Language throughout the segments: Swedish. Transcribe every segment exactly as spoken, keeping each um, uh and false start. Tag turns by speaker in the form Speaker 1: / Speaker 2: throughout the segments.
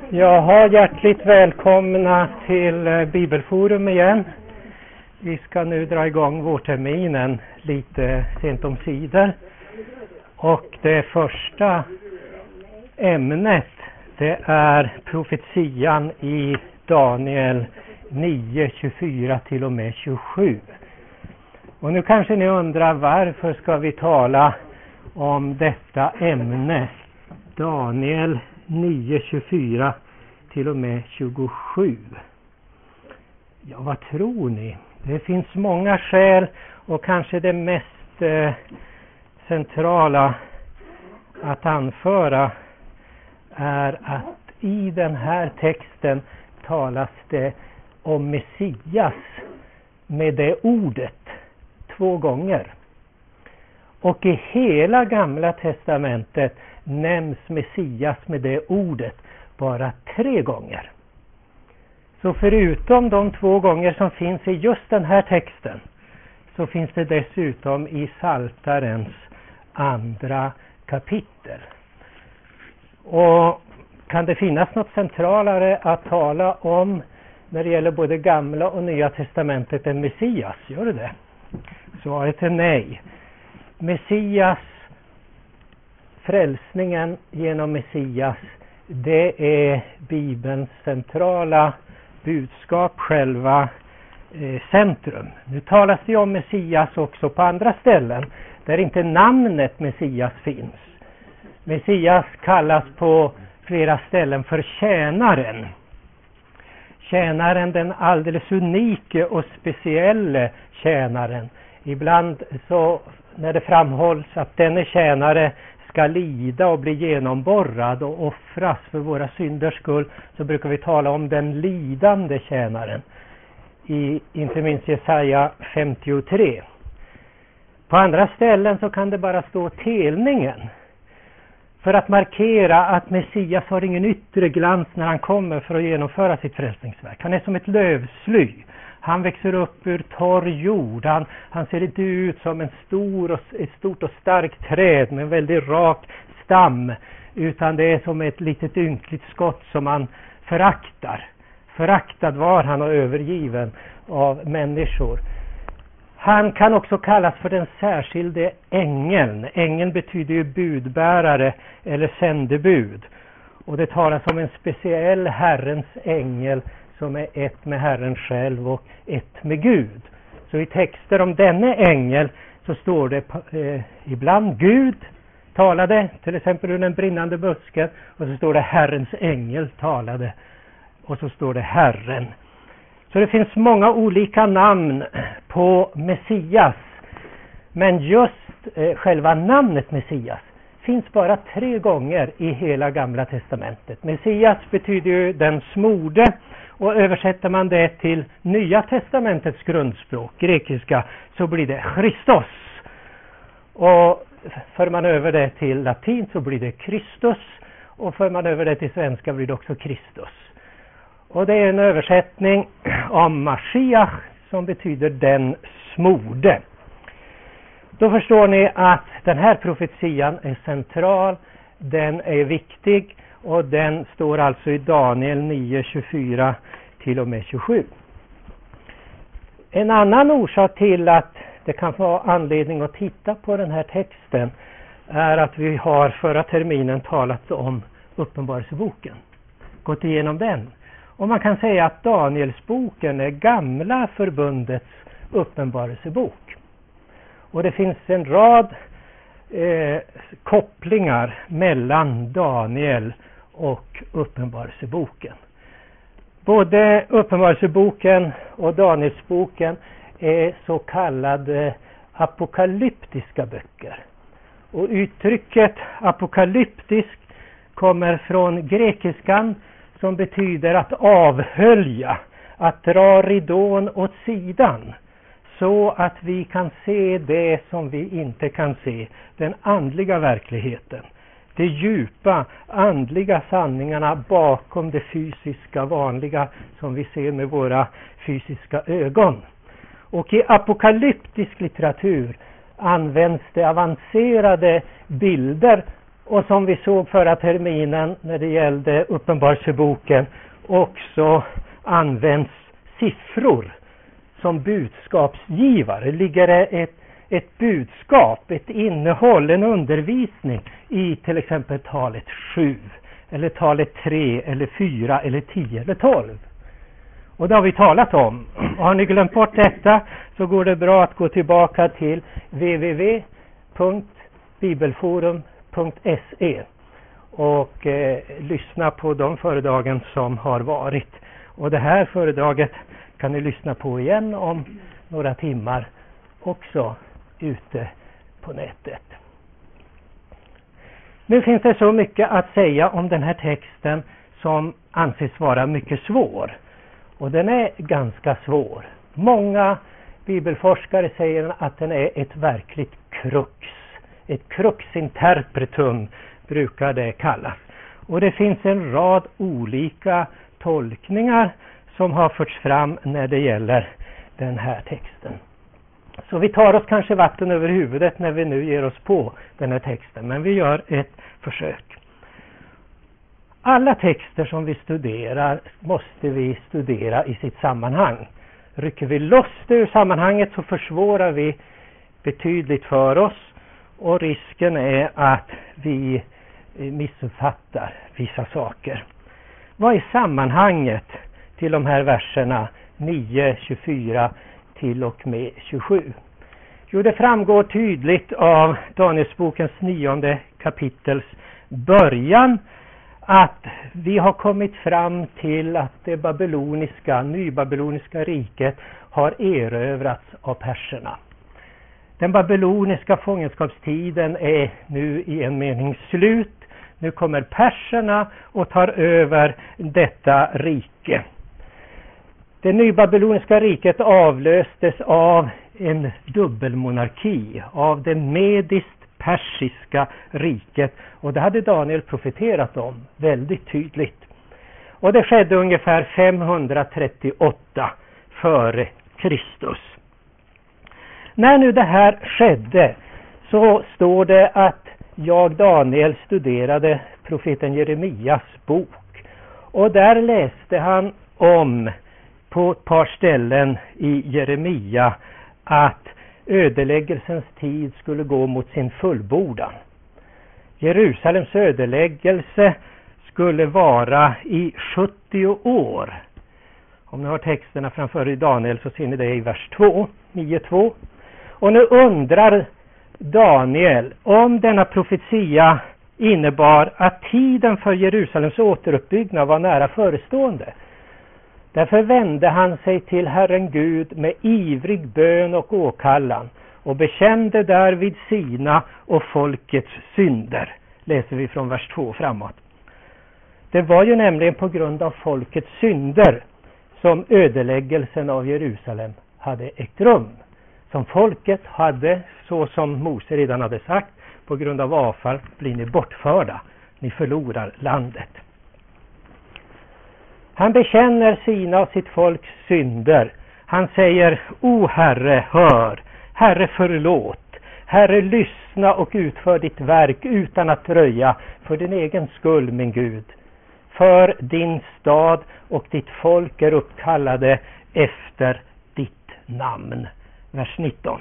Speaker 1: Jaha, hjärtligt välkomna till Bibelforum igen. Vi ska nu dra igång vårterminen lite sent om sidor. Och det första ämnet, det är profetian i Daniel nio, tjugofyra till och med tjugosju. Och nu kanske ni undrar, varför ska vi tala om detta ämne? Daniel nio, tjugofyra till och med tjugosju. Ja, vad tror ni? Det finns många skäl, och kanske det mest eh, centrala att anföra är att i den här texten talas det om Messias med det ordet två gånger. Och i hela Gamla testamentet nämns Messias med det ordet bara tre gånger. Så förutom de två gånger som finns i just den här texten, så finns det dessutom i Psaltarens andra kapitel. Och kan det finnas något centralare att tala om när det gäller både Gamla och Nya testamentet än Messias? Gör det det? Svaret är nej. Messias, frälsningen genom Messias, det är Bibelns centrala budskap, själva eh, centrum. Nu talas det om Messias också på andra ställen där inte namnet Messias finns. Messias kallas på flera ställen för tjänaren. Tjänaren, den alldeles unike och speciella tjänaren. Ibland så när det framhålls att denne tjänare ska lida och bli genomborrad och offras för våra synders skull, så brukar vi tala om den lidande tjänaren. I inte minst Jesaja femtiotre. På andra ställen så kan det bara stå telningen. För att markera att Messias har ingen yttre glans när han kommer för att genomföra sitt frälsningsverk. Han är som ett lövsly. Han växer upp ur torr jord. Han, han ser inte ut som en stor och, ett stort och starkt träd med en väldigt rak stam. Utan det är som ett litet ynkligt skott som han föraktar. Föraktad var han och övergiven av människor. Han kan också kallas för den särskilde ängeln. Ängeln betyder ju budbärare eller sändebud. Och det talas om en speciell Herrens ängel som är ett med Herren själv och ett med Gud. Så i texter om denne ängel så står det eh, ibland Gud talade, till exempel ur den brinnande busken, och så står det Herrens ängel talade, och så står det Herren. Så det finns många olika namn på Messias, men just eh, själva namnet Messias finns bara tre gånger i hela Gamla testamentet. Messias betyder ju den smorde, och översätter man det till Nya testamentets grundspråk, grekiska, så blir det Christos. Och för man över det till latin så blir det Kristus, och för man över det till svenska blir det också Kristus. Och det är en översättning om Mashiach som betyder den smorde. Då förstår ni att den här profetian är central, den är viktig, och den står alltså i Daniel nio, tjugofyra till och med tjugosju. En annan orsak till att det kan få anledning att titta på den här texten är att vi har förra terminen talat om Uppenbarelseboken. Gått igenom den. Och man kan säga att Danielsboken är Gamla förbundets uppenbarelsebok. Och det finns en rad eh, kopplingar mellan Daniel och Uppenbarelseboken. Både Uppenbarelseboken och Danielsboken är så kallade apokalyptiska böcker. Och uttrycket apokalyptisk kommer från grekiskan, som betyder att avhölja, att dra ridån åt sidan, så att vi kan se det som vi inte kan se, den andliga verkligheten. De djupa andliga sanningarna bakom det fysiska vanliga som vi ser med våra fysiska ögon. Och i apokalyptisk litteratur används det avancerade bilder och som vi såg förra terminen när det gällde Uppenbarelseboken också används siffror som budskapsgivare. Ligger det ett, ett budskap, ett innehåll, en undervisning i till exempel talet sju eller talet tre eller fyra eller tio eller tolv. Och det har vi talat om. Och har ni glömt bort detta så går det bra att gå tillbaka till w w w punkt bibelforum punkt se och eh, lyssna på de föredragen som har varit. Och det här föredraget kan ni lyssna på igen om några timmar också ute på nätet. Nu finns det så mycket att säga om den här texten som anses vara mycket svår. Och den är ganska svår. Många bibelforskare säger att den är ett verkligt krux. Ett crux interpretum brukar det kallas. Och det finns en rad olika tolkningar som har förts fram när det gäller den här texten. Så vi tar oss kanske vatten över huvudet när vi nu ger oss på den här texten. Men vi gör ett försök. Alla texter som vi studerar måste vi studera i sitt sammanhang. Rycker vi loss det ur sammanhanget så försvårar vi betydligt för oss. Och risken är att vi missuppfattar vissa saker. Vad är sammanhanget till de här verserna nio, tjugofyra till och med tjugosju? Jo, det framgår tydligt av Danielsbokens nionde kapitels början att vi har kommit fram till att det babyloniska, nybabyloniska riket har erövrats av perserna. Den babyloniska fångenskapstiden är nu i en mening slut. Nu kommer perserna och tar över detta rike. Det nybabyloniska riket avlöstes av en dubbelmonarki, av det mediskt-persiska riket. Och det hade Daniel profeterat om väldigt tydligt. Och det skedde ungefär femhundratrettioåtta före Kristus. När nu det här skedde så står det att jag, Daniel, studerade profeten Jeremias bok. Och där läste han om på ett par ställen i Jeremia att ödeläggelsens tid skulle gå mot sin fullbordan. Jerusalems ödeläggelse skulle vara i sjuttio år. Om ni har texterna framför i Daniel så ser ni det i vers två, nio två. Och nu undrar Daniel om denna profetia innebar att tiden för Jerusalems återuppbyggnad var nära förestående. Därför vände han sig till Herren Gud med ivrig bön och åkallan och bekände därvid sina och folkets synder. Läser vi från vers två framåt. Det var ju nämligen på grund av folkets synder som ödeläggelsen av Jerusalem hade ägt rum. Som folket hade, så som Mose redan hade sagt, på grund av avfall blir ni bortförda. Ni förlorar landet. Han bekänner sina och sitt folks synder. Han säger: O Herre, hör. Herre, förlåt. Herre, lyssna och utför ditt verk utan att dröja, för din egen skull, min Gud. För din stad och ditt folk är uppkallade efter ditt namn. Vers nitton.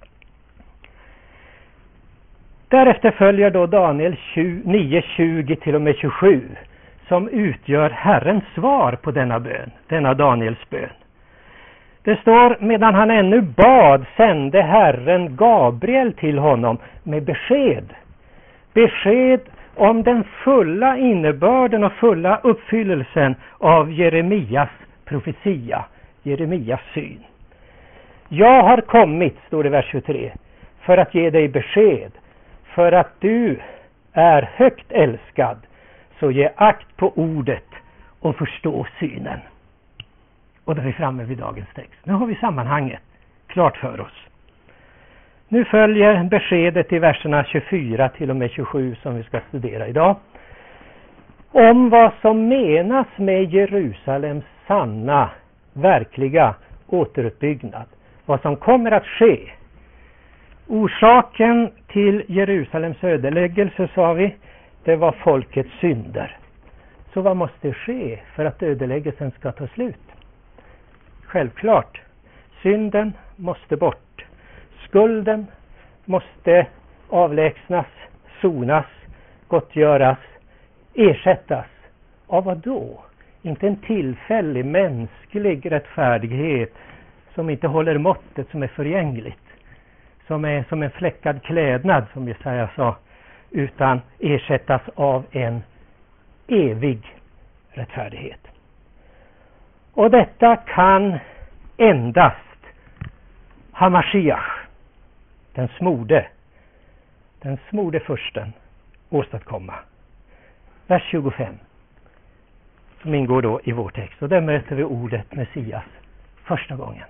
Speaker 1: Därefter följer då Daniel nio tjugo till och med tjugosju som utgör Herrens svar på denna bön, denna Daniels bön. Det står: medan han ännu bad sände Herren Gabriel till honom med besked. Besked om den fulla innebörden och fulla uppfyllelsen av Jeremias profetia, Jeremias syn. Jag har kommit, står det i vers tjugotre, för att ge dig besked, för att du är högt älskad, så ge akt på ordet och förstå synen. Och då är vi framme vid dagens text. Nu har vi sammanhanget klart för oss. Nu följer beskedet i verserna tjugofyra till och med tjugosju som vi ska studera idag. Om vad som menas med Jerusalems sanna, verkliga återuppbyggnad. Vad som kommer att ske. Orsaken till Jerusalems ödeläggelse, sa vi, det var folkets synder. Så vad måste ske för att ödeläggelsen ska ta slut? Självklart, synden måste bort. Skulden måste avlägsnas, sonas, gottgöras, ersättas. Av vad då? Inte en tillfällig mänsklig rättfärdighet som inte håller måttet, som är förgängligt. Som är som en fläckad klädnad, som Jesaja sa, utan ersättas av en evig rättfärdighet. Och detta kan endast Hamashiach, den smorde, den smorde fursten, åstadkomma. Vers tjugofem, som ingår då i vår text. Och där möter vi ordet Messias första gången.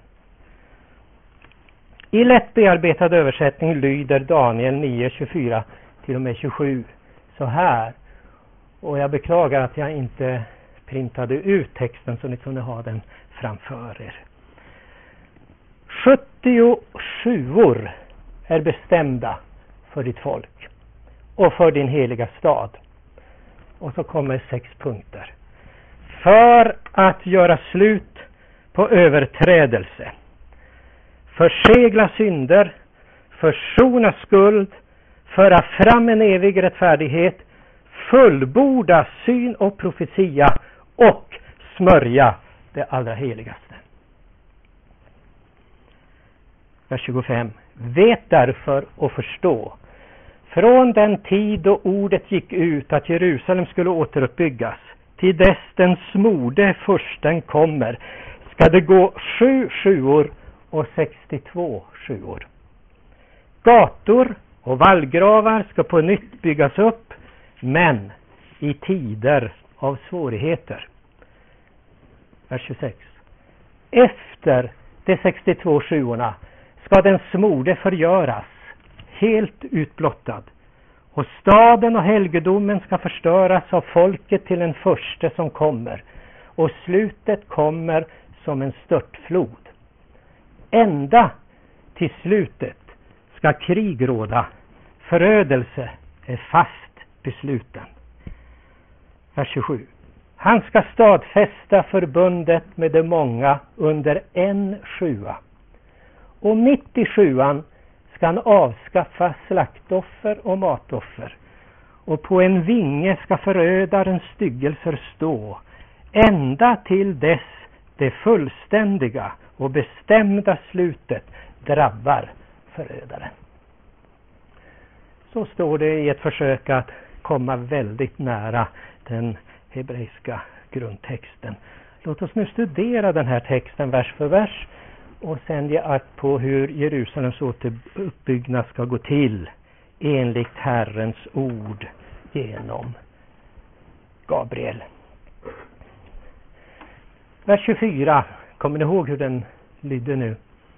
Speaker 1: I lätt bearbetad översättning lyder Daniel nio tjugofyra till och med tjugosju så här. Och jag beklagar att jag inte printade ut texten så ni kunde ha den framför er. sjuttiosjuor är bestämda för ditt folk och för din heliga stad. Och så kommer sex punkter. För att göra slut på överträdelse, försegla synder, försona skuld, föra fram en evig rättfärdighet, fullborda syn och profetia och smörja det allra heligaste. Vers tjugofem. Vet därför och förstå. Från den tid då ordet gick ut att Jerusalem skulle återuppbyggas till dess den smorde fursten kommer ska det gå sju sjuor och sextiotvå sjuor. Gator och vallgravar ska på nytt byggas upp, men i tider av svårigheter. Vers tjugosex. Efter de sextiotvå sjuorna ska den smorde förgöras, helt utblottad, och staden och helgedomen ska förstöras av folket till en förste som kommer, och slutet kommer som en störtflod. Ända till slutet ska krig råda, förödelse är fast besluten. Vers tjugosju. Han ska stadfästa förbundet med de många under en sjua. Och mitt i sjuan ska han avskaffa slaktoffer och matoffer. Och på en vinge ska förödarens styggelser stå, ända till dess det fullständiga och bestämda slutet drabbar förödaren. Så står det i ett försök att komma väldigt nära den hebreiska grundtexten. Låt oss nu studera den här texten vers för vers och sen ge akt på hur Jerusalems återuppbyggnad ska gå till enligt Herrens ord genom Gabriel. Vers tjugofyra, kommer ni ihåg hur den lydde nu?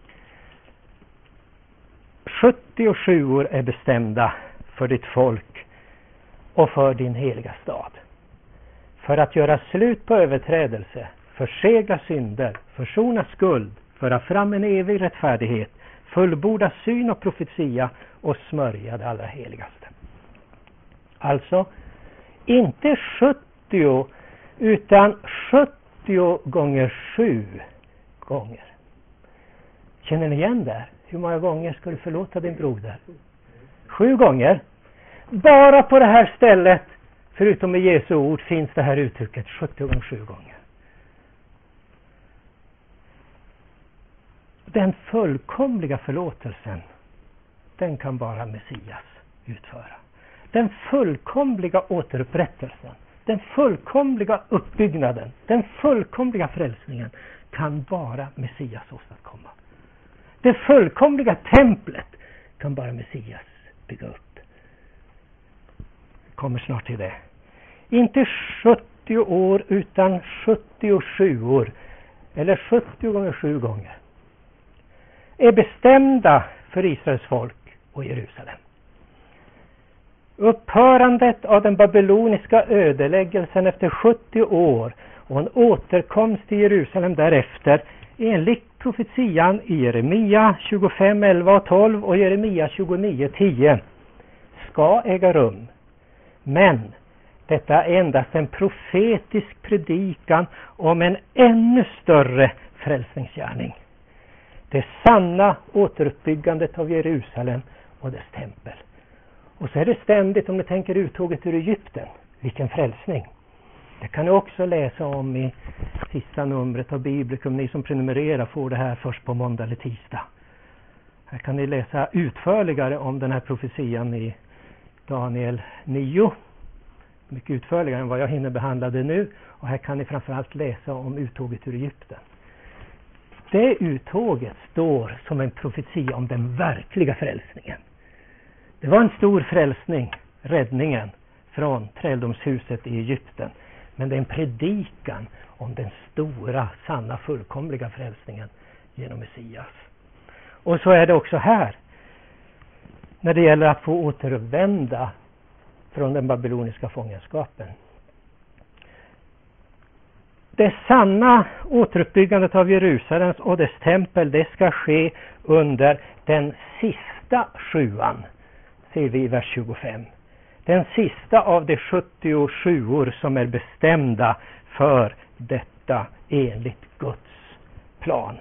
Speaker 1: sjuttiosjuor är bestämda för ditt folk och för din heliga stad. För att göra slut på överträdelse, försegla synder, försona skuld, föra fram en evig rättfärdighet, fullborda syn och profetia och smörja det allra heligaste. Alltså, inte sjuttio utan sjuttio gånger sju gånger. Känner ni igen det? Hur många gånger ska du förlåta din broder? Sju gånger. Bara på det här stället, förutom i Jesu ord, finns det här uttrycket sjuttio gånger sju gånger. Den fullkomliga förlåtelsen, den kan bara Messias utföra. Den fullkomliga återupprättelsen, den fullkomliga uppbyggnaden, den fullkomliga frälsningen kan bara Messias åstadkomma. Det fullkomliga templet kan bara Messias bygga upp. Jag kommer snart till det. Inte sjuttio år utan sjuttiosju år, eller sjuttio gånger sju gånger, är bestämda för Israels folk och Jerusalem. Upphörandet av den babyloniska ödeläggelsen efter sjuttio år och en återkomst till Jerusalem därefter enligt profetian i Jeremia tjugofem, elva och tolv och Jeremia tjugonio, tio ska äga rum Men detta är endast en profetisk predikan om en ännu större frälsningsgärning. Det sanna återuppbyggandet av Jerusalem och dess tempel. Och så är det ständigt, om ni tänker uttåget ur Egypten, vilken frälsning. Det kan ni också läsa om i sista numret av Biblikum. Ni som prenumererar får det här först på måndag eller tisdag. Här kan ni läsa utförligare om den här profetian i Daniel nio. Mycket utförligare än vad jag hinner behandla det nu. Och här kan ni framförallt läsa om uttåget ur Egypten. Det uttåget står som en profetia om den verkliga frälsningen. Det var en stor frälsning, räddningen från träldomshuset i Egypten. Men det är en predikan om den stora, sanna, fullkomliga frälsningen genom Messias. Och så är det också här. När det gäller att få återvända från den babyloniska fångenskapen. Det sanna återuppbyggandet av Jerusalems och dess tempel, det ska ske under den sista sjuan, ser vi i vers tjugofem. Den sista av de sjuttiosjuor som är bestämda för detta enligt Guds plan.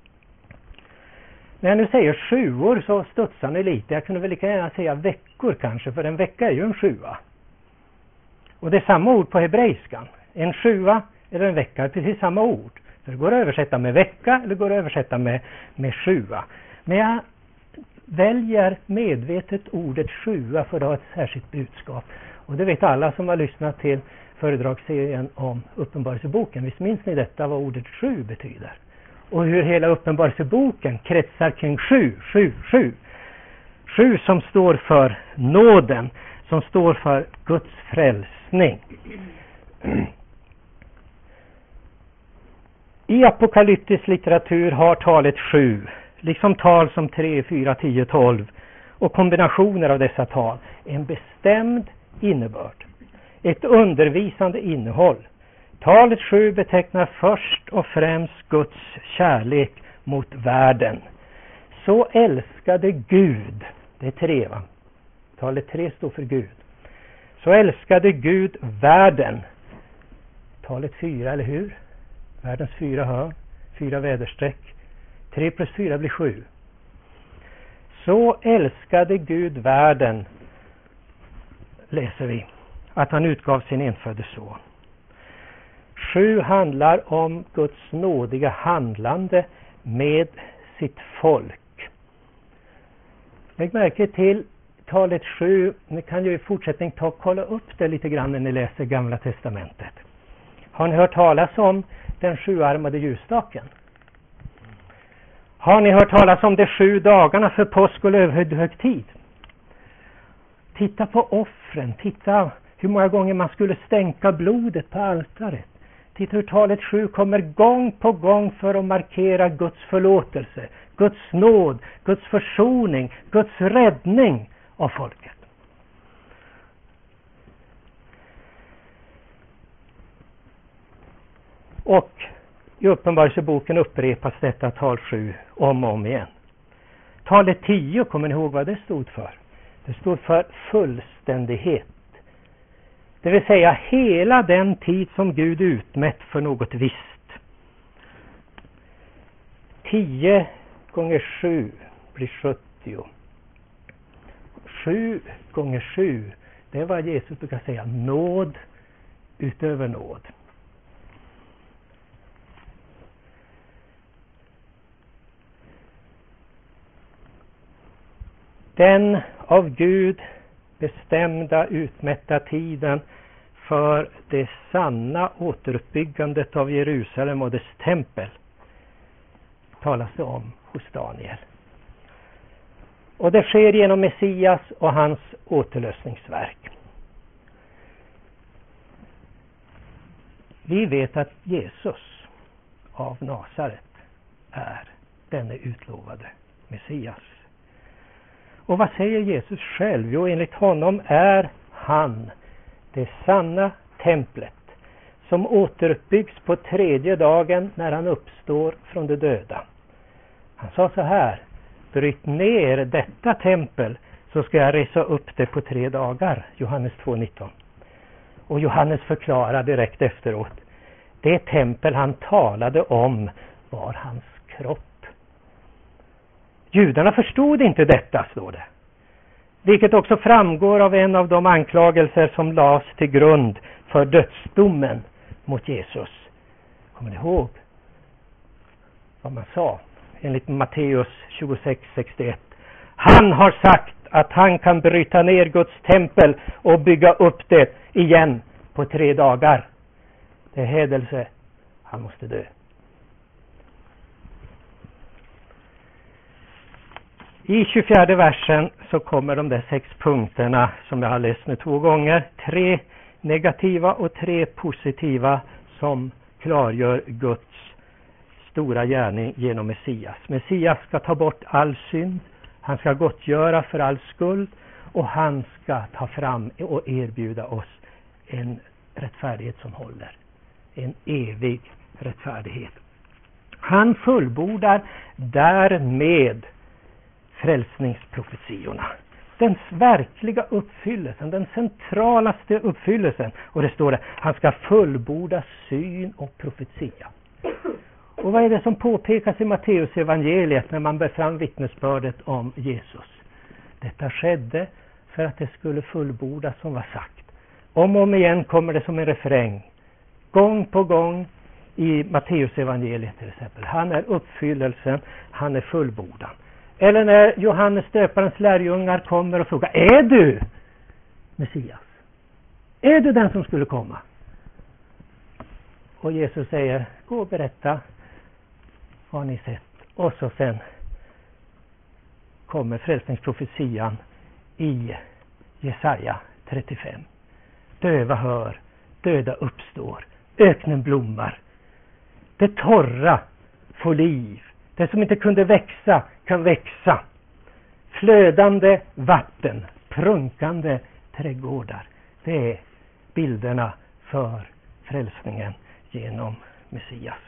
Speaker 1: När jag nu säger sjuor så studsar ni lite. Jag kunde väl lika gärna säga veckor kanske, för en vecka är ju en sjua. Och det är samma ord på hebreiskan. En sjua eller en vecka är precis samma ord. Så det går att översätta med vecka eller går att översätta med, med sjua. Men jag väljer medvetet ordet sjua för att ha ett särskilt budskap. Och det vet alla som har lyssnat till föredragsserien om Uppenbarelseboken. Visst minns ni detta, vad ordet sju betyder? Och hur hela Uppenbarelseboken kretsar kring sju, sju, sju. Sju som står för nåden, som står för Guds frälsning. I apokalyptisk litteratur har talet sju, liksom tal som tre, fyra, tio, tolv och kombinationer av dessa tal, en bestämd innebörd. Ett undervisande innehåll. Talet sju betecknar först och främst Guds kärlek mot världen. Så älskade Gud, det är tre va? Talet tre står för Gud. Så älskade Gud världen. Talet fyra, eller hur? Världens fyra hörn, fyra väderstreck. Tre plus fyra blir sju. Så älskade Gud världen, läser vi, att han utgav sin enfödde son. Sju handlar om Guds nådiga handlande med sitt folk. Lägg märke till talet sju. Ni kan ju i fortsättning ta och kolla upp det lite grann när ni läser Gamla testamentet. Har ni hört talas om den sjuarmade ljusstaken? Har ni hört talas om de sju dagarna för påsk och lövhögtid? Titta på offren. Titta hur många gånger man skulle stänka blodet på altaret. Titta hur talet sju kommer gång på gång för att markera Guds förlåtelse, Guds nåd, Guds försoning, Guds räddning av folket. Och i Uppenbarelseboken upprepas detta tal sju om och om igen. Talet tio, kommer ni ihåg vad det stod för? Det stod för fullständighet. Det vill säga hela den tid som Gud utmätt för något visst. tio gånger sju blir sjuttio. sju gånger sju, det är vad Jesus brukar säga, nåd utöver nåd. Den av Gud bestämda utmätta tiden för det sanna återuppbyggandet av Jerusalem och dess tempel talas det om hos Daniel. Och det sker genom Messias och hans återlösningsverk. Vi vet att Jesus av Nasaret är denne utlovade Messias. Och vad säger Jesus själv? Jo, enligt honom är han det sanna templet som återuppbyggs på tredje dagen när han uppstår från de döda. Han sa så här: bryt ner detta tempel så ska jag resa upp det på tre dagar. Johannes två nitton. Och Johannes förklarar direkt efteråt. Det tempel han talade om var hans kropp. Judarna förstod inte detta, står det. Vilket också framgår av en av de anklagelser som lades till grund för dödsdomen mot Jesus. Kommer ni ihåg vad man sa? Enligt Matteus tjugosex sextioett. Han har sagt att han kan bryta ner Guds tempel och bygga upp det igen på tre dagar. Det är hädelse. Han måste dö. I tjugofjärde versen så kommer de där sex punkterna som jag har läst nu två gånger. Tre negativa och tre positiva som klargör Guds stora gärning genom Messias. Messias ska ta bort all synd. Han ska gottgöra för all skuld. Och han ska ta fram och erbjuda oss en rättfärdighet som håller. En evig rättfärdighet. Han fullbordar därmed frälsningsprofetiorna. Den verkliga uppfyllelsen, den centralaste uppfyllelsen. Och det står det, han ska fullborda syn och profetia. Och vad är det som påpekas i Matteus evangeliet när man bär fram vittnesbördet om Jesus? Detta skedde för att det skulle fullbordas som var sagt. Om och om igen kommer det som en refräng. Gång på gång i Matteus evangeliet till exempel. Han är uppfyllelsen, han är fullbordan. Eller när Johannes döparens lärjungar kommer och frågar, är du Messias? Är du den som skulle komma? Och Jesus säger, gå och berätta vad ni sett. Och så sen kommer frälsningsprofetian i Jesaja trettiofem. Döva hör, döda uppstår, öknen blommar. Det torra får liv. Det som inte kunde växa kan växa. Flödande vatten, prunkande trädgårdar. Det är bilderna för frälsningen genom Messias.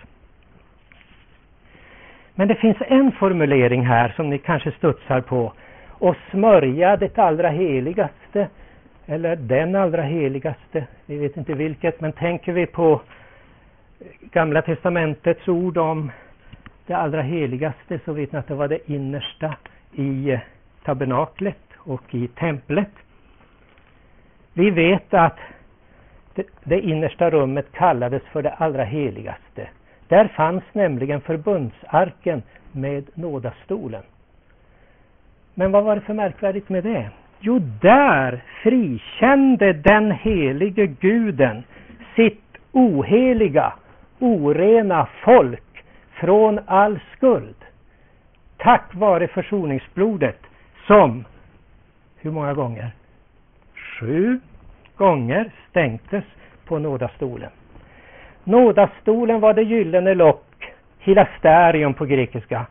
Speaker 1: Men det finns en formulering här som ni kanske studsar på. Och smörja det allra heligaste. Eller den allra heligaste. Vi vet inte vilket. Men tänker vi på Gamla testamentets ord om det allra heligaste, så vet ni att det var det innersta i tabernaklet och i templet. Vi vet att det, det innersta rummet kallades för det allra heligaste. Där fanns nämligen förbundsarken med nådastolen. Men vad var det för märkvärdigt med det? Jo, där frikände den helige guden sitt oheliga, orena folk från all skuld. Tack vare försoningsblodet som, hur många gånger? Sju gånger stänktes på nådastolen. Nådastolen var det gyllene lock, hilasterion på grekiska,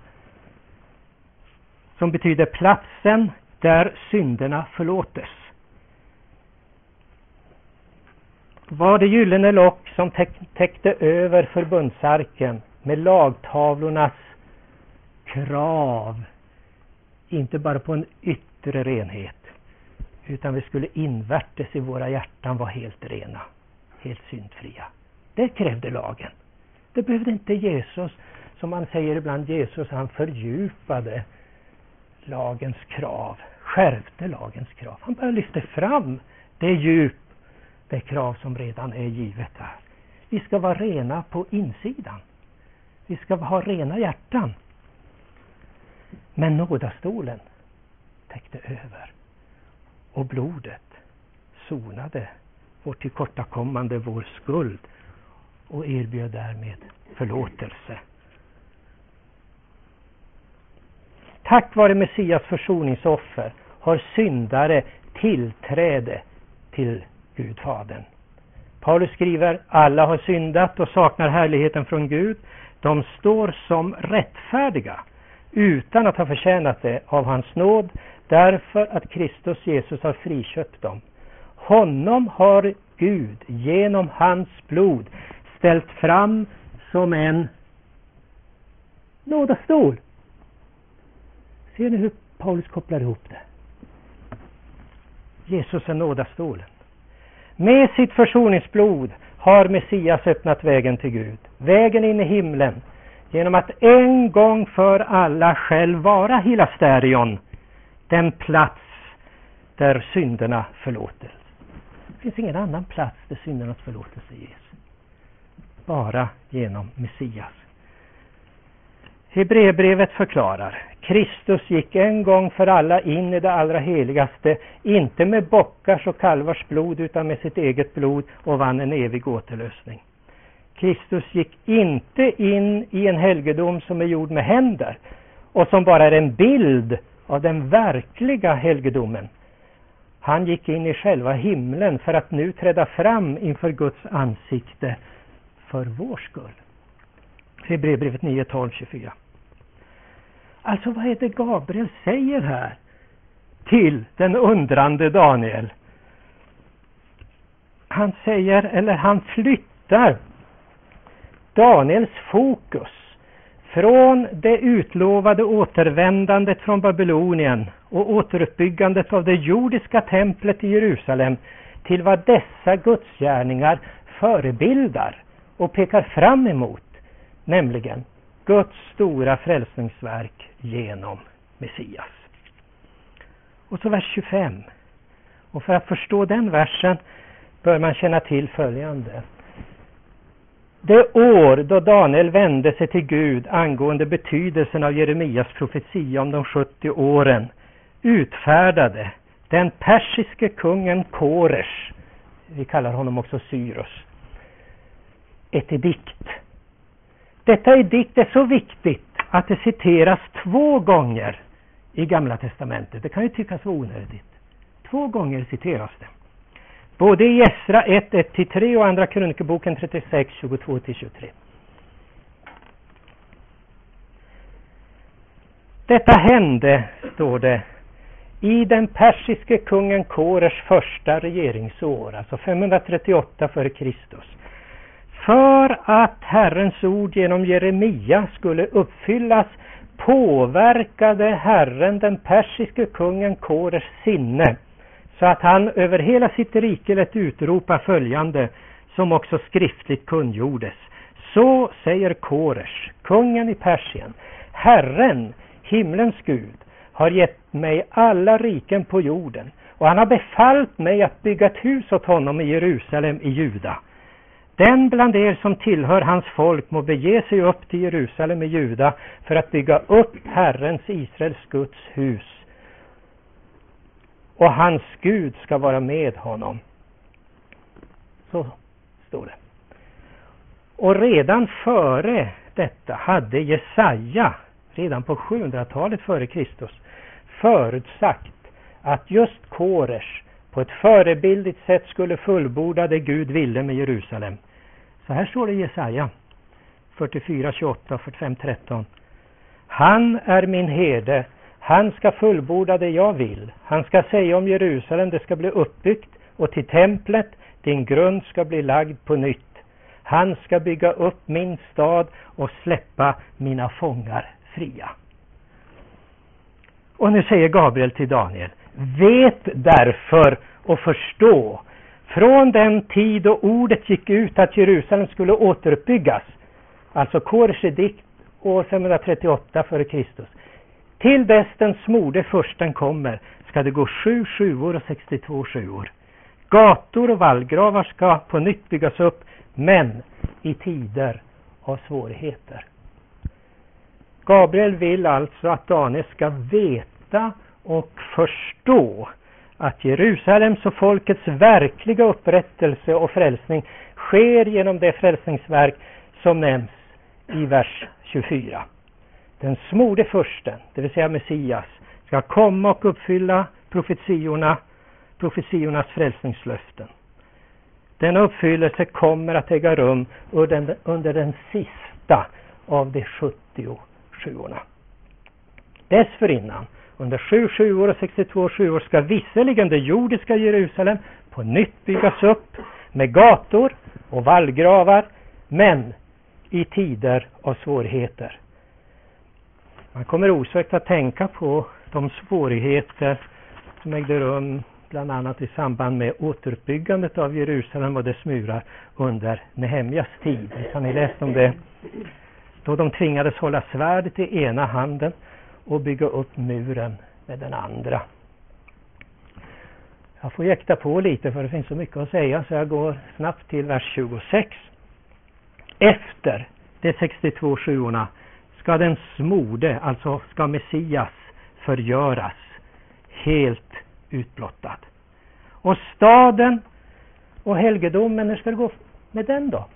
Speaker 1: som betyder platsen där synderna förlåtes. Var det gyllene lock som täck, täckte över förbundsarken med lagtavlornas krav, inte bara på en yttre renhet, utan vi skulle invärtes i våra hjärtan vara helt rena, helt syndfria. Det krävde lagen. Det behövde inte Jesus, som man säger ibland, Jesus han fördjupade lagens krav, skärpte lagens krav. Han bara lyfte fram det djup, det krav som redan är givet här. Vi ska vara rena på insidan. Vi ska ha rena hjärtan. Men nådastolen täckte över. Och blodet sonade vårt tillkortakommande, vår skuld. Och erbjöd därmed förlåtelse. Tack vare Messias försoningsoffer har syndare tillträde till Gud Fadern. Paulus skriver, alla har syndat och saknar härligheten från Gud. De står som rättfärdiga utan att ha förtjänat det av hans nåd, därför att Kristus Jesus har friköpt dem. Honom har Gud genom hans blod ställt fram som en nådastol. Ser ni hur Paulus kopplar ihop det? Jesus är nådastolen. Med sitt försoningsblod har Messias öppnat vägen till Gud. Vägen in i himlen. Genom att en gång för alla själv vara hilasterion. Den plats där synderna förlåter. Det finns ingen annan plats där syndernas förlåtelse ges. Bara genom Messias. Hebreerbrevet förklarar. Kristus gick en gång för alla in i det allra heligaste. Inte med bockars och kalvars blod utan med sitt eget blod och vann en evig återlösning. Kristus gick inte in i en helgedom som är gjord med händer. Och som bara är en bild av den verkliga helgedomen. Han gick in i själva himlen för att nu träda fram inför Guds ansikte för vår skull. Hebreerbrevet nio, tolv, tjugofyra. Alltså vad är det Gabriel säger här till den undrande Daniel? Han säger, eller han flyttar Daniels fokus från det utlovade återvändandet från Babylonien och återuppbyggandet av det jordiska templet i Jerusalem till vad dessa gudsgärningar förebildar och pekar fram emot, nämligen Guds stora frälsningsverk genom Messias. Och så vers tjugofem. Och för att förstå den versen bör man känna till följande. Det år då Daniel vände sig till Gud angående betydelsen av Jeremias profetia om de sjuttio åren utfärdade den persiske kungen Koresh, vi kallar honom också Cyrus, ett edikt. Detta edikt är så viktigt att det citeras två gånger i Gamla testamentet. Det kan ju tyckas vara onödigt. Två gånger citeras det. Både i Esra ett, ett till tre och andra krönikeboken trettiosex, tjugotvå till tjugotre. Detta hände, står det, i den persiske kungen Koresh första regeringsår, alltså femhundratrettioåtta före Kristus. För att Herrens ord genom Jeremia skulle uppfyllas påverkade Herren den persiske kungen Koresh sinne, så att han över hela sitt rike lät utropa följande, som också skriftligt kungjordes. Så säger Koresh, kungen i Persien: Herren, himlens Gud, har gett mig alla riken på jorden, och han har befallt mig att bygga ett hus åt honom i Jerusalem i Juda. Den bland er som tillhör hans folk må bege sig upp till Jerusalem i Juda för att bygga upp Herrens, Israels Guds hus. Och hans Gud ska vara med honom. Så står det. Och redan före detta hade Jesaja, redan på sjuhundratalet före Kristus, förutsagt att just Koresh på ett förebildigt sätt skulle fullborda det Gud ville med Jerusalem. Så här står det i Jesaja fyrtiofyra, tjugoåtta och fyrtiofem, tretton. Han är min herde, han ska fullborda det jag vill. Han ska säga om Jerusalem, det ska bli uppbyggt, och till templet, din grund ska bli lagd på nytt. Han ska bygga upp min stad och släppa mina fångar fria. Och nu säger Gabriel till Daniel: vet därför och förstå, från den tid då ordet gick ut att Jerusalem skulle återuppbyggas, alltså Koresh edikt år femhundratrettioåtta före Kristus, till dess den smorde försten kommer, ska det gå sju sjuor och sextiotvå sjuor. Gator och vallgravar ska på nytt byggas upp, men i tider av svårigheter. Gabriel vill alltså att Daniel ska veta och förstå att Jerusalems och folkets verkliga upprättelse och frälsning sker genom det frälsningsverk som nämns i vers tjugofyra. Den smorde försten, det vill säga Messias, ska komma och uppfylla profetiorna, profetiornas frälsningslöften. Denna uppfyllelse kommer att äga rum under den, under den sista av de sjuttio sjuorna. Dessförinnan, under sju sjuor och sextiotvå sjuor, ska visserligen det jordiska Jerusalem på nytt byggas upp med gator och vallgravar, men i tider av svårigheter. Man kommer osökt att tänka på de svårigheter som ägde rum bland annat i samband med återuppbyggandet av Jerusalem och dess murar under Nehemjas tid. Har ni läst om det? Då de tvingades hålla svärdet i ena handen och bygga upp muren med den andra. Jag får jäkta på lite för det finns så mycket att säga, så jag går snabbt till vers tjugosex. Efter de sextiotvå sjuorna ska den smorde, alltså ska Messias förgöras, helt utblottad. Och staden och helgedomen, hur ska det gå med den då?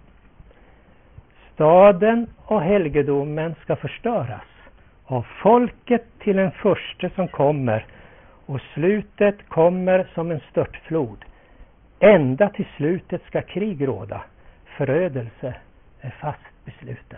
Speaker 1: Staden och helgedomen ska förstöras av folket till en förste som kommer, och slutet kommer som en störtflod. Ända till slutet ska krig råda. Förödelse är fast besluten.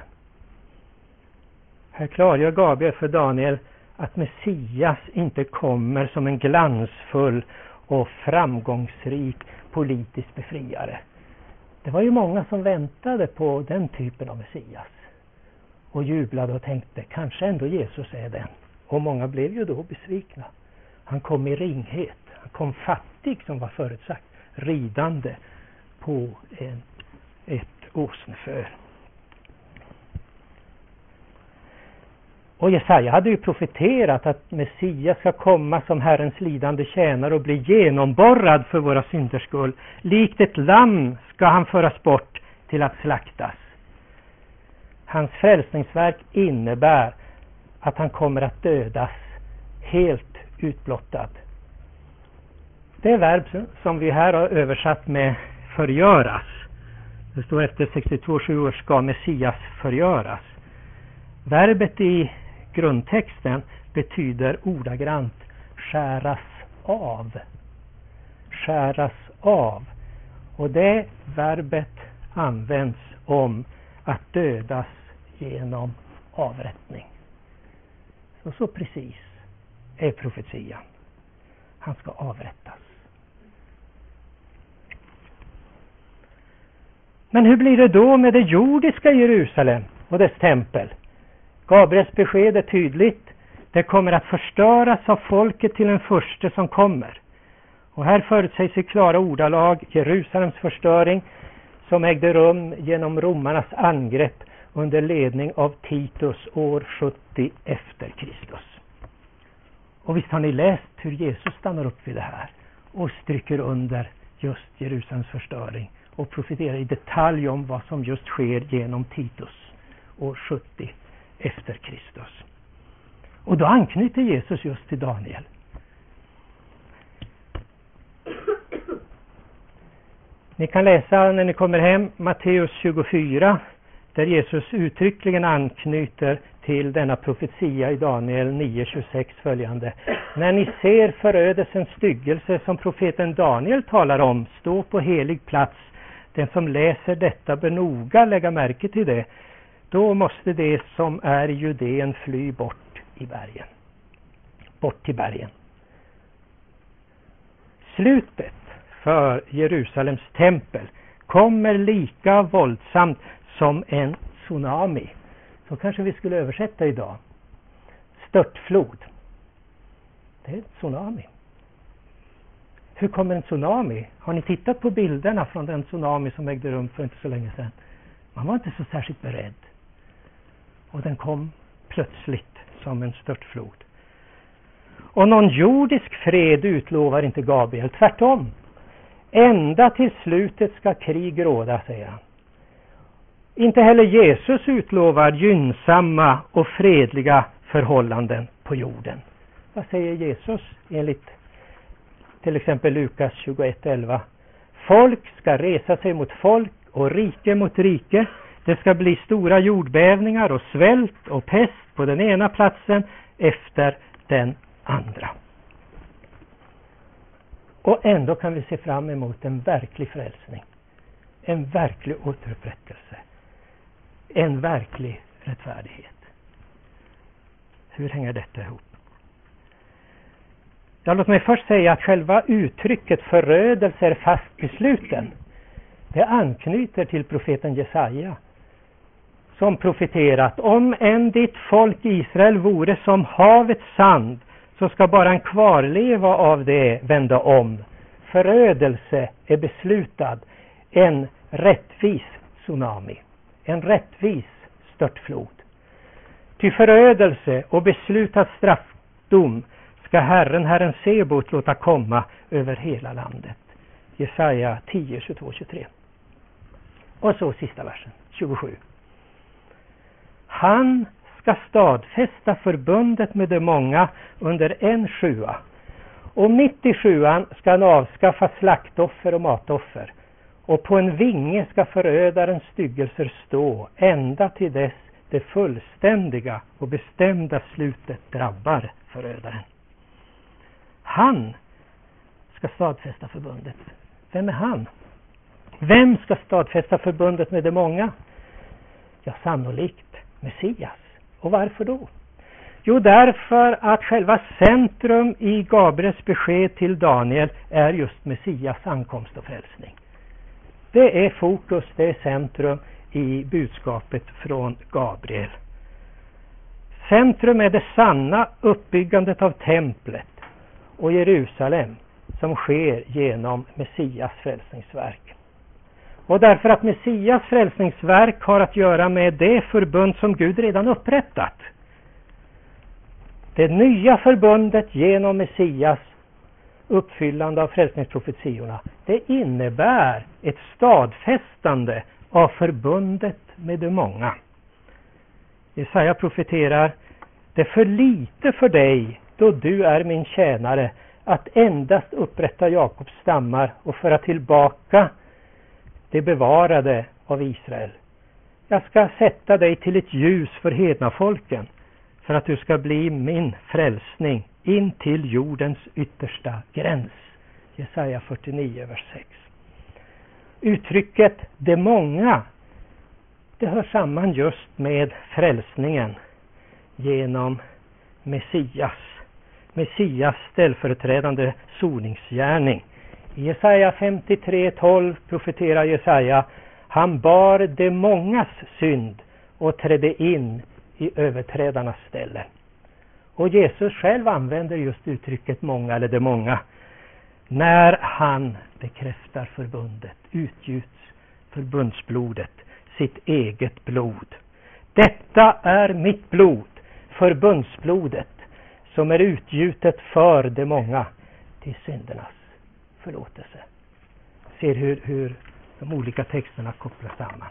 Speaker 1: Här klargör Gabriel för Daniel att Messias inte kommer som en glansfull och framgångsrik politisk befriare. Det var ju många som väntade på den typen av Messias och jublade och tänkte, kanske ändå Jesus är den. Och många blev ju då besvikna. Han kom i ringhet, han kom fattig som var förutsagt, ridande på en, ett åsneför. Och Jesaja hade ju profeterat att Messias ska komma som Herrens lidande tjänare och bli genomborrad för våra synders skull. Likt ett lamm ska han föras bort till att slaktas. Hans frälsningsverk innebär att han kommer att dödas helt utblottad. Det verb som vi här har översatt med förgöras. Det står efter sextiotvå sju år ska Messias förgöras. Verbet i grundtexten betyder ordagrant skäras av. Skäras av. Och det verbet används om att dödas genom avrättning. Så, så precis är profetian. Han ska avrättas. Men hur blir det då med det jordiska Jerusalem och dess tempel? Gabriels besked är tydligt. Det kommer att förstöras av folket till en förste som kommer. Och här förutsägs i klara ordalag Jerusalems förstöring som ägde rum genom romarnas angrepp under ledning av Titus år sjuttio efter Kristus. Och visst har ni läst hur Jesus stannar upp vid det här och stryker under just Jerusalems förstöring och profeterar i detalj om vad som just sker genom Titus år sjuttio efter Kristus. Och då anknyter Jesus just till Daniel. Ni kan läsa när ni kommer hem Matteus tjugofyra där Jesus uttryckligen anknyter till denna profetia i Daniel nio tjugosex följande. När ni ser förödelsens styggelse som profeten Daniel talar om, stå på helig plats. Den som läser detta bör noga lägga märke till det. Då måste det som är i Judeen fly bort i bergen. Bort till bergen. Slutet för Jerusalems tempel kommer lika våldsamt som en tsunami. Så kanske vi skulle översätta idag. Störtflod. Det är en tsunami. Hur kommer en tsunami? Har ni tittat på bilderna från den tsunami som ägde rum för inte så länge sedan? Man var inte så särskilt beredd. Och den kom plötsligt som en störtflod. Och någon jordisk fred utlovar inte Gabriel. Tvärtom. Ända till slutet ska krig råda, säger han. Inte heller Jesus utlovar gynnsamma och fredliga förhållanden på jorden. Vad säger Jesus enligt till exempel Lukas tjugoett elva? Folk ska resa sig mot folk och rike mot rike. Det ska bli stora jordbävningar och svält och pest på den ena platsen efter den andra. Och ändå kan vi se fram emot en verklig frälsning. En verklig återupprättelse. En verklig rättfärdighet. Hur hänger detta ihop? Ja, låt mig först säga att själva uttrycket förödelse är fast besluten. Det anknyter till profeten Jesaja. Som profeterat, om än ditt folk Israel vore som havets sand, så ska bara en kvarleva av det vända om. Förödelse är beslutad. En rättvis tsunami. En rättvis störtflod. Till förödelse och beslutad straffdom ska Herren, Herren Sebot, låta komma över hela landet. Jesaja tio, tjugotvå, tjugotre. Och så sista versen, tjugosju. Han ska stadfästa förbundet med de många under en sjua. Och mitt i sjuan ska han avskaffa slaktoffer och matoffer. Och på en vinge ska förödarens styggelser stå ända till dess det fullständiga och bestämda slutet drabbar förödaren. Han ska stadfästa förbundet. Vem är han? Vem ska stadfästa förbundet med de många? Ja, sannolikt Messias. Och varför då? Jo, därför att själva centrum i Gabriels besked till Daniel är just Messias ankomst och frälsning. Det är fokus, det är centrum i budskapet från Gabriel. Centrum är det sanna uppbyggandet av templet och Jerusalem som sker genom Messias frälsningsverk. Och därför att Messias frälsningsverk har att göra med det förbund som Gud redan upprättat. Det nya förbundet genom Messias uppfyllande av frälsningsprofetiorna, det innebär ett stadfästande av förbundet med de många. Jesaja profeterar: det är för lite för dig då du är min tjänare att endast upprätta Jakobs stammar och föra tillbaka det bevarade av Israel. Jag ska sätta dig till ett ljus för hedna folken för att du ska bli min frälsning in till jordens yttersta gräns. Jesaja fyrtionio, vers sex. Uttrycket de många, det hör samman just med frälsningen genom Messias. Messias ställföreträdande soningsgärning. I Jesaja femtiotre tolv profeterar Jesaja: han bar de mångas synd och trädde in i överträdarnas ställe. Och Jesus själv använder just uttrycket många eller de många när han bekräftar förbundet, utgjuts förbundsblodet, sitt eget blod. Detta är mitt blod, förbundsblodet, som är utgjutet för de många till syndernas förlåtelse. Ser hur, hur de olika texterna kopplas samman.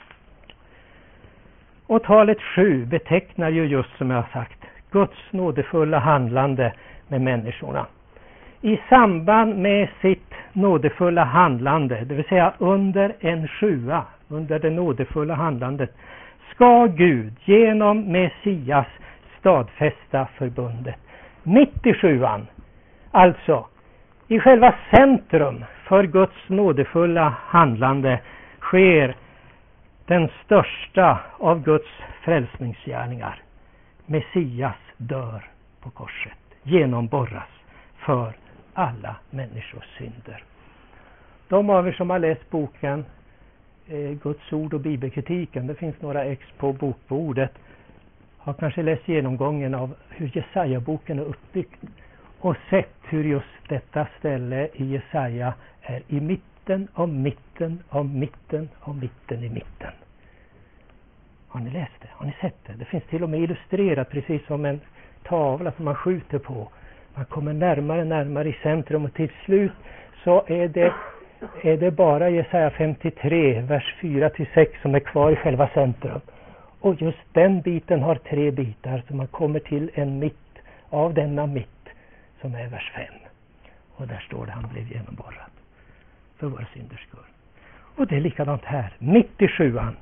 Speaker 1: Och talet sju betecknar ju just som jag har sagt Guds nådefulla handlande med människorna. I samband med sitt nådefulla handlande, det vill säga under en sjua, under det nådefulla handlandet, ska Gud genom Messias stadfästa förbundet. Mitt i sjuan, alltså i själva centrum för Guds nådefulla handlande, sker den största av Guds frälsningsgärningar. Messias dör på korset, genomborras för alla människors synder. De av er som har läst boken eh, Guds ord och bibelkritiken, det finns några ex på bokbordet, har kanske läst genomgången av hur Jesaja-boken är uppbyggd och sett hur just detta ställe i Jesaja är i mitten av mitten av mitten av mitten i mitten. Har ni läst det? Har ni sett det? Det finns till och med illustrerat precis som en tavla som man skjuter på. Man kommer närmare närmare i centrum och till slut så är det, är det bara Jesaja femtiotre, vers fyra till sex som är kvar i själva centrum. Och just den biten har tre bitar så man kommer till en mitt av denna mitt som är vers fem. Och där står det: han blev genomborrad för våra synders skull. Och det är likadant här, mitt i sjuan.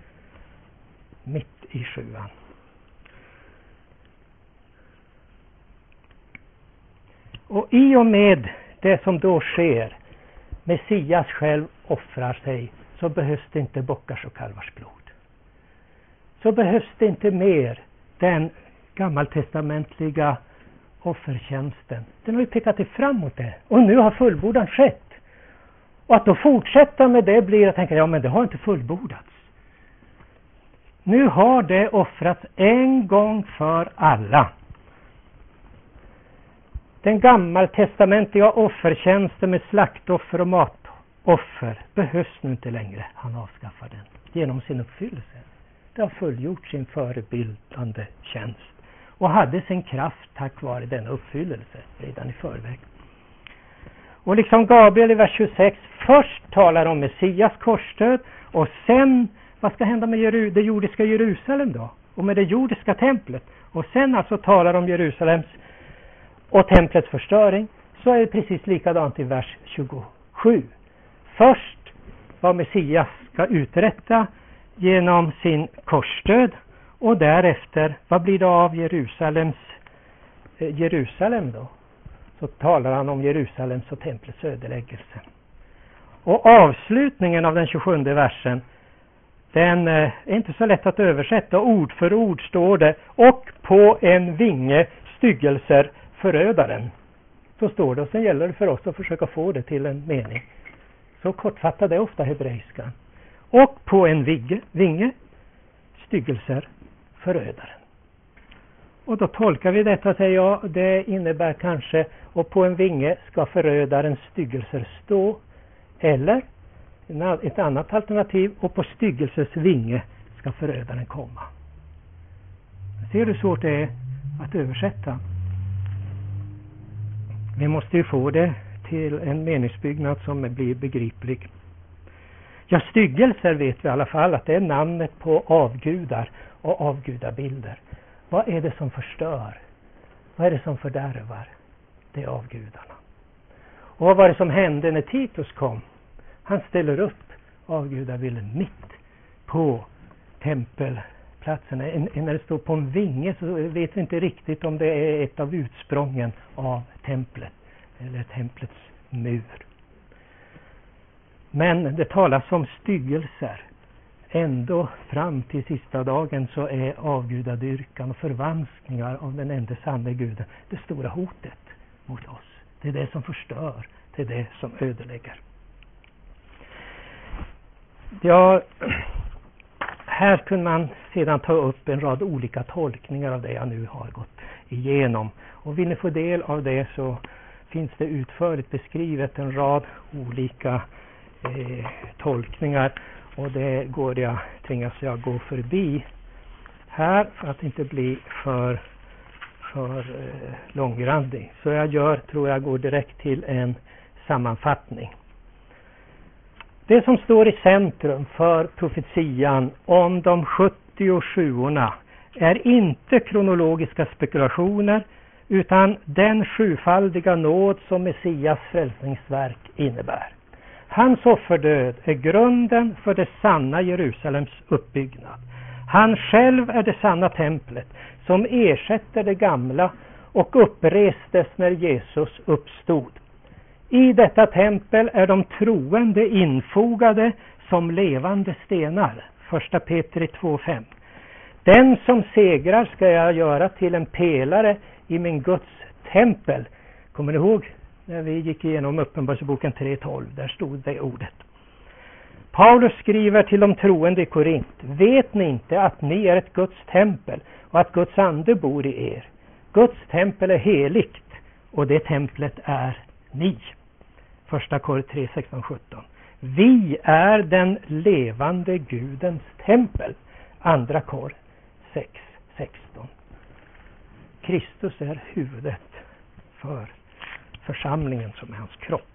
Speaker 1: Mitt i sjuan. Och i och med det som då sker, Messias själv offrar sig, så behövs det inte bockars och kalvars blod. Så behövs det inte mer den gammaltestamentliga offertjänsten. Den har ju pekat det framåt det. Och nu har fullbordan skett. Och att då fortsätta med det blir att tänka, ja men det har inte fullbordats. Nu har det offrats en gång för alla. Den gammaltestamentliga offertjänsten med slaktoffer och matoffer behövs nu inte längre. Han avskaffar den genom sin uppfyllelse. Det har fullgjort sin förebildande tjänst och hade sin kraft tack vare denna uppfyllelse redan i förväg. Och liksom Gabriel i vers tjugosex först talar om Messias korsdöd och sen vad ska hända med Jeru- det jordiska Jerusalem då? Och med det jordiska templet. Och sen alltså talar om Jerusalems och templets förstöring, så är det precis likadant i vers tjugosju. Först vad Messias ska uträtta genom sin korsdöd och därefter vad blir det av Jerusalems eh, Jerusalem då? Så talar han om Jerusalems och templets ödeläggelse. Och avslutningen av den tjugosjunde versen, den är inte så lätt att översätta. Ord för ord står det: och på en vinge styggelser förödaren. Så står det, och sen gäller det för oss att försöka få det till en mening. Så kortfattat är ofta hebreiska. Och på en vinge, vinge styggelser förödaren. Och då tolkar vi detta och säger, ja, det innebär kanske, och på en vinge ska förödarens styggelser stå. Eller ett annat alternativ, och på styggelses vinge ska förödaren komma. Ser du hur svårt det är att översätta? Vi måste ju få det till en meningsbyggnad som blir begriplig. Ja, styggelser vet vi i alla fall att det är namnet på avgudar och avgudabilder. Vad är det som förstör? Vad är det som fördärvar? Det är avgudarna. Och vad var det som hände när Titus kom? Han ställer upp avgudabilden mitt på tempelplatsen. När det står på en vinge så vet vi inte riktigt om det är ett av utsprången av templet eller templets mur. Men det talas om styggelser. Ändå fram till sista dagen så är avgudadyrkan och förvanskningar av den enda sanna guden det stora hotet mot oss. Det är det som förstör, det är det som ödelägger. Ja, här kunde man sedan ta upp en rad olika tolkningar av det jag nu har gått igenom. Och vill ni få del av det så finns det utförligt beskrivet en rad olika eh, tolkningar. Och det går jag, tvingas jag gå förbi här för att inte bli för, för eh, långrandig. Så jag gör, tror jag, går direkt till en sammanfattning. Det som står i centrum för profetian om de sjuttiosjuorna är inte kronologiska spekulationer utan den sjufaldiga nåd som Messias frälsningsverk innebär. Hans offerdöd är grunden för det sanna Jerusalems uppbyggnad. Han själv är det sanna templet som ersätter det gamla och upprestes när Jesus uppstod. I detta tempel är de troende infogade som levande stenar. Första Petri två fem. Den som segrar ska jag göra till en pelare i min Guds tempel. Kommer ni ihåg när vi gick igenom Uppenbarelseboken tre tolv? Där stod det ordet. Paulus skriver till de troende i Korint: vet ni inte att ni är ett Guds tempel och att Guds ande bor i er? Guds tempel är heligt och det templet är ni. Första Kor tre sexton sjutton. Vi är den levande Gudens tempel. Andra Kor sex sexton. Kristus är huvudet för församlingen som är hans kropp.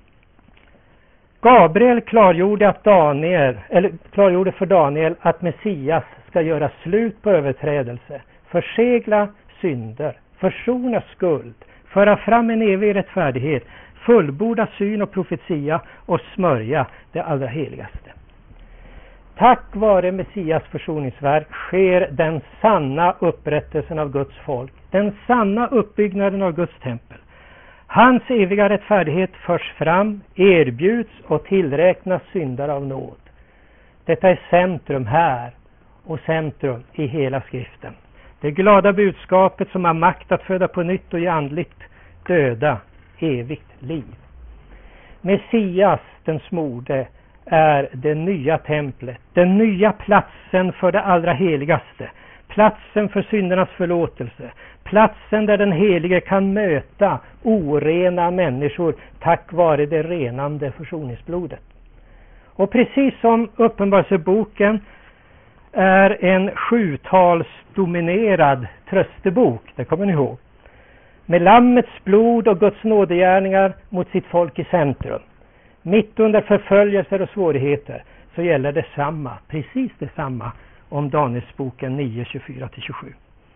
Speaker 1: Gabriel klargjorde, att Daniel, eller klargjorde för Daniel att Messias ska göra slut på överträdelse, försegla synder, försona skuld, föra fram en evig rättfärdighet, fullborda syn och profetia och smörja det allra heligaste. Tack vare Messias försoningsverk sker den sanna upprättelsen av Guds folk, den sanna uppbyggnaden av Guds tempel. Hans eviga rättfärdighet förs fram, erbjuds och tillräknas syndare av nåd. Detta är centrum här och centrum i hela skriften. Det glada budskapet som har makt att föda på nytt och ge andligt döda evigt liv. Messias, den smorde, är det nya templet, den nya platsen för det allra heligaste. platsen för syndernas förlåtelse, platsen där den helige kan möta orena människor tack vare det renande försoningsblodet. Och precis som Uppenbarelseboken är en sjutalsdominerad tröstebok, det kommer ni ihåg, med lammets blod och Guds nådegärningar mot sitt folk i centrum, mitt under förföljelser och svårigheter, så gäller det samma, precis detsamma om Danielsboken nio, tjugofyra till tjugosju.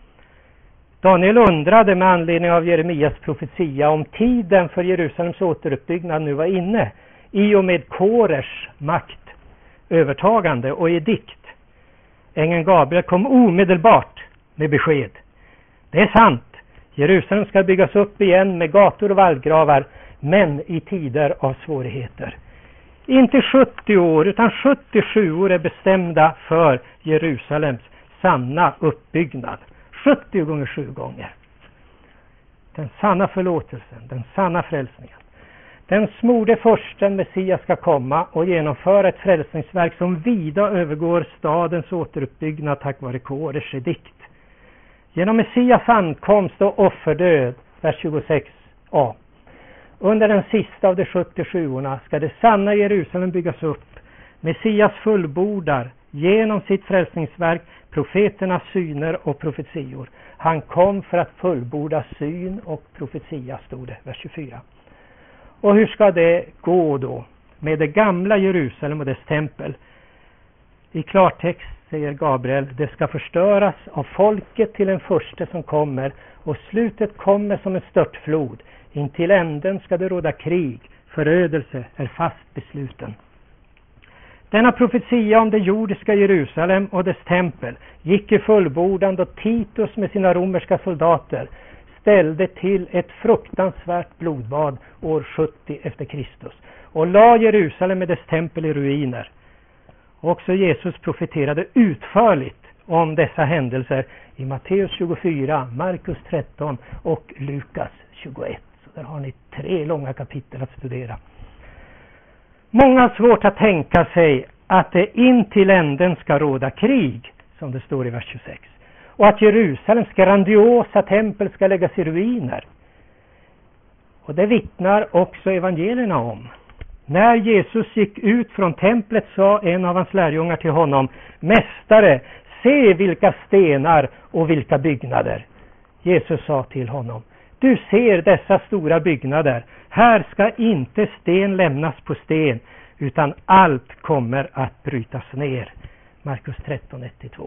Speaker 1: Daniel undrade med anledning av Jeremias profetia om tiden för Jerusalems återuppbyggnad nu var inne, i och med Korers makt, övertagande och edikt. Ängeln Gabriel kom omedelbart med besked. Det är sant, Jerusalem ska byggas upp igen med gator och vallgravar, men i tider av svårigheter. Inte sjuttio år utan sjuttiosju år är bestämda för Jerusalems sanna uppbyggnad. sjuttio gånger sju gånger. Den sanna förlåtelsen, den sanna frälsningen. Den smorde försten Messias ska komma och genomföra ett frälsningsverk som vida övergår stadens återuppbyggnad tack vare Korers edikt. Genom Messias ankomst och offerdöd, vers tjugosex a. Under den sista av de sjuttiosjuorna ska det sanna Jerusalem byggas upp. Messias fullbordar genom sitt frälsningsverk profeternas syner och profetior. Han kom för att fullborda syn och profetia, stod det, vers tjugofyra. Och hur ska det gå då med det gamla Jerusalem och dess tempel? I klartext säger Gabriel, det ska förstöras av folket till en första som kommer, och slutet kommer som en störtflod. Intill änden ska det råda krig, förödelse är fast besluten. Denna profetia om det jordiska Jerusalem och dess tempel gick i fullbordan då Titus med sina romerska soldater ställde till ett fruktansvärt blodbad år sjuttio efter Kristus och la Jerusalem med dess tempel i ruiner. Också Jesus profeterade utförligt om dessa händelser i Matteus tjugofyra, Markus tretton och Lukas tjugoett. Så där har ni tre långa kapitel att studera. Många har svårt att tänka sig att det in till änden ska råda krig, som det står i vers tjugosex. Och att Jerusalems grandiosa tempel ska läggas i ruiner. Och det vittnar också evangelierna om. När Jesus gick ut från templet sa en av hans lärjungar till honom: Mästare, se vilka stenar och vilka byggnader. Jesus sa till honom: Du ser dessa stora byggnader. Här ska inte sten lämnas på sten, utan allt kommer att brytas ner. Markus tretton, ett till två.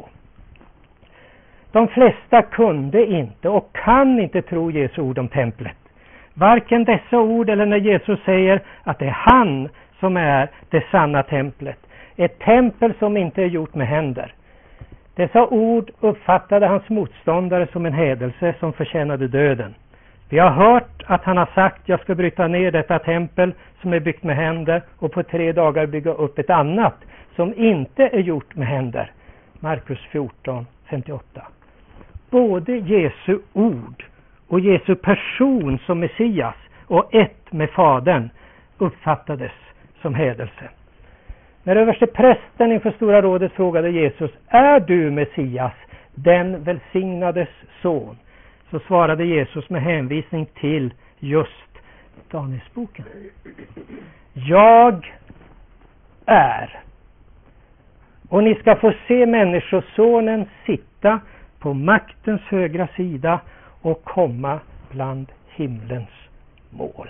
Speaker 1: De flesta kunde inte och kan inte tro Jesu ord om templet. Varken dessa ord eller när Jesus säger att det är han som är det sanna templet. Ett tempel som inte är gjort med händer. Dessa ord uppfattade hans motståndare som en hädelse som förtjänade döden. Vi har hört att han har sagt: jag ska bryta ner detta tempel som är byggt med händer och på tre dagar bygga upp ett annat som inte är gjort med händer. Markus fjorton, femtioåtta. Både Jesu ord och Jesu person som Messias och ett med Fadern uppfattades som hädelse. När överste prästen inför Stora rådet frågade Jesus: är du Messias, den välsignades son? Så svarade Jesus med hänvisning till just Danielsboken: jag är. Och ni ska få se människosonen sitta på maktens högra sida och komma bland himlens moln.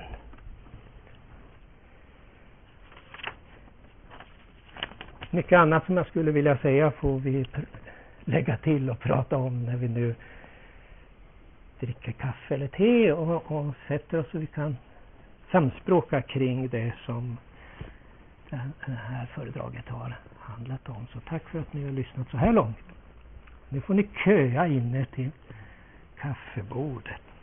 Speaker 1: Mycket annat som jag skulle vilja säga får vi lägga till och prata om när vi nu dricker kaffe eller te och, och sätter oss så vi kan samspråka kring det som det här föredraget har handlat om. Så tack för att ni har lyssnat så här långt. Nu får ni köa inne till kaffebordet.